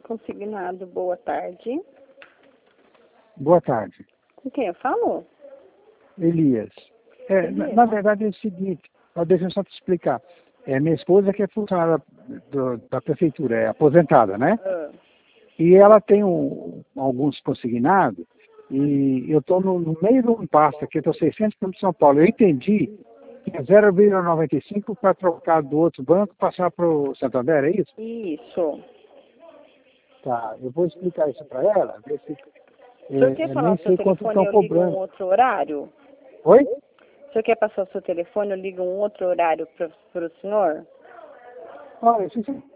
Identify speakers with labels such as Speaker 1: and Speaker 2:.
Speaker 1: Consignado, boa tarde.
Speaker 2: Boa tarde.
Speaker 1: Com quem eu falo?
Speaker 2: Elias. Na verdade é o seguinte, deixa eu só te explicar. Minha esposa que é funcionária da prefeitura, é aposentada, né? E ela tem alguns consignados, e eu estou no meio de um impasse aqui, eu estou 600 km de São Paulo. Eu entendi que é 0,95 para trocar do outro banco e passar para o Santander, é isso?
Speaker 1: Isso.
Speaker 2: Tá, eu vou explicar isso para ela, ver se...
Speaker 1: O senhor quer falar
Speaker 2: nem
Speaker 1: o seu
Speaker 2: sei quanto
Speaker 1: telefone,
Speaker 2: estão
Speaker 1: eu ligo um
Speaker 2: cobrando.
Speaker 1: outro horário?
Speaker 2: Oi?
Speaker 1: O senhor quer passar o seu telefone, eu ligo um outro horário para o senhor?
Speaker 2: Olha, se você